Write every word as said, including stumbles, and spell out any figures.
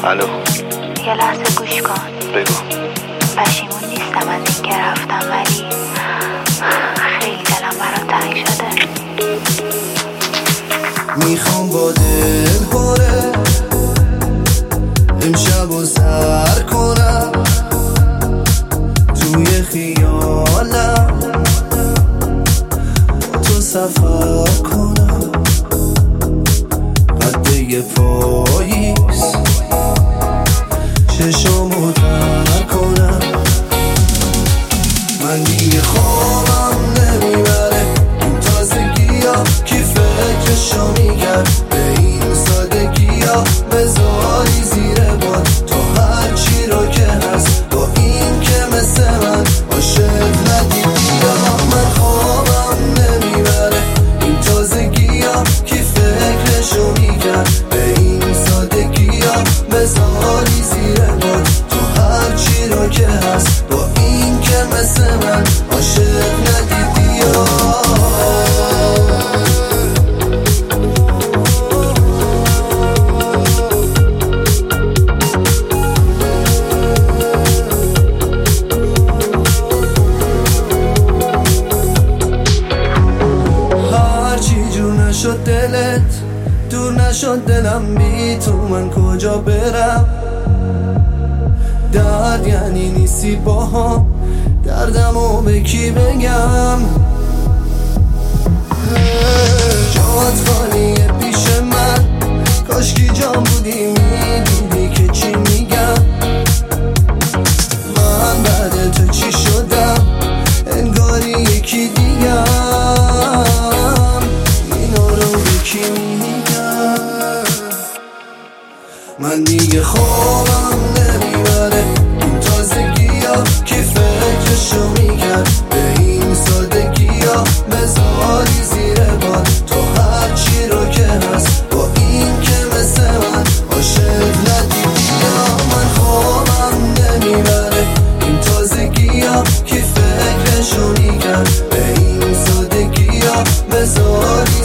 الو، یه لحظه گوش کن. بگو. پشیمون نیستم از این که رفتم، ولی خیلی دلم برات تنگ شده. میخوام با دل پره امشب و سر کنم توی خیالم، تو سفر کنم قده پاییز، چشامو در کنم. من دیگه خوابم نمیبره این تازگی ها، کی فکرشو میکرد به این سادگی ها. بذاری زیر باد تو هر چی رو که هست، با این که مثل من عاشق ندیدی ها. من خوابم نمیبره این تازگی ها، کی فکرشو میکرد به این سادگی ها. بذاری زیر باد تو هر چی رو که هست، با این که مثل من عاشق ندیدی ها. نشد دلت دور، نشد دلم بی تو، من کجا برم؟ درد یعنی نیستی با هم، دردمو به کی بگم؟ جات خالیه پیش من، کاشکی جام بودی میدیدی که چی میگم. من بعد تو چی شدم؟ انگاری یکی دیگم. من دیگه خوابم نمیبره این تازگی ها، کی فکرشو میکرد به این سادگی ها. بذاری زیر باد تو هر چی رو که هست، با این که مثل من عاشق ندیدی ها. من خوابم نمیبره این تازگی ها، کی فکرشو میکرد به این سادگی ها. بذاری